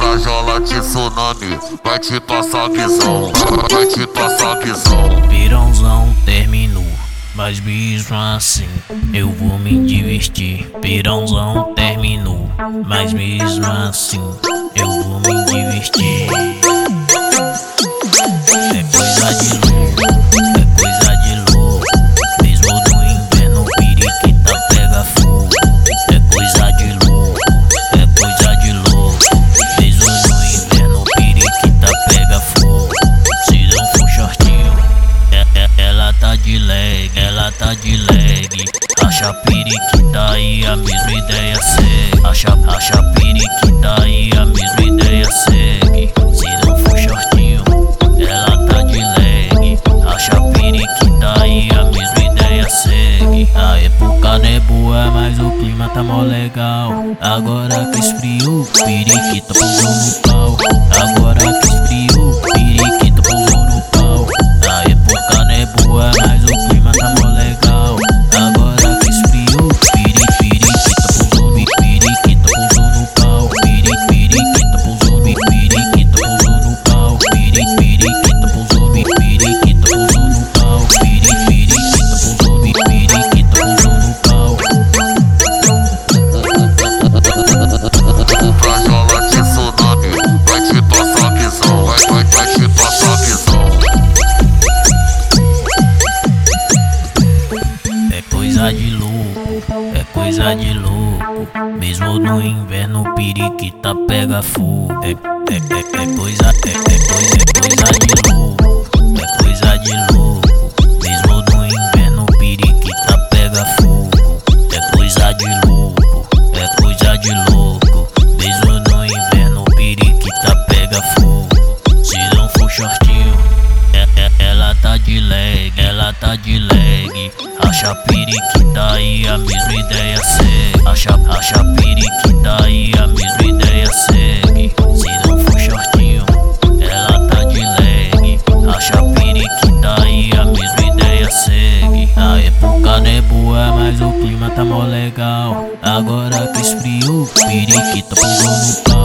Frajola de tsunami, vai te passar visão, vai te passar visão. Pirãozão terminou, mas mesmo assim eu vou me divertir. Pirãozão terminou, mas mesmo assim eu vou me divertir. É coisa de louco, é coisa de louco. Mesmo no inverno periquita pega fogo. É coisa de louco, é coisa de louco. Mesmo no inverno periquita pega fogo. Se não for shortinho, ela tá de leg, ela tá de leg. Acha periquita e a mesma ideia segue. Acha periquita e a mesma ideia segue. Se não for shortinho, ela tá de leg. Acha periquita e a mesma ideia segue. A época não é boa, mas o clima tá mó legal. Agora que esfriou, periquita pousou no pau. Agora que esfriou, periquita pousou no pau. A época não é boa, mas o clima tá mó legal. Agora que esfriou, periquita pousou no pau. Periquita pousou no pau. Periquita pousou no pau. Periquita pousou no pau. Periquita pousou no pau. Frajola de tsunami, vai te passar visão, vai te passar visão. É coisa de louco, é coisa de louco. Mesmo no inverno periquita pega fogo. É coisa de louco, é coisa de louco. Mesmo no inverno periquita pega fogo. É coisa de louco, é coisa de louco. Mesmo no inverno periquita pega fogo. Se não for shortinho, ela tá de leg, ela tá de leg. Acha periquita e a mesma ideia segue. Acha periquita e a mesma ideia segue. Se não for shortinho, ela tá de leg. Acha periquita e a mesma ideia segue. A época não é boa, mas o clima tá mó legal. Agora que esfriou, periquita pousou no pau.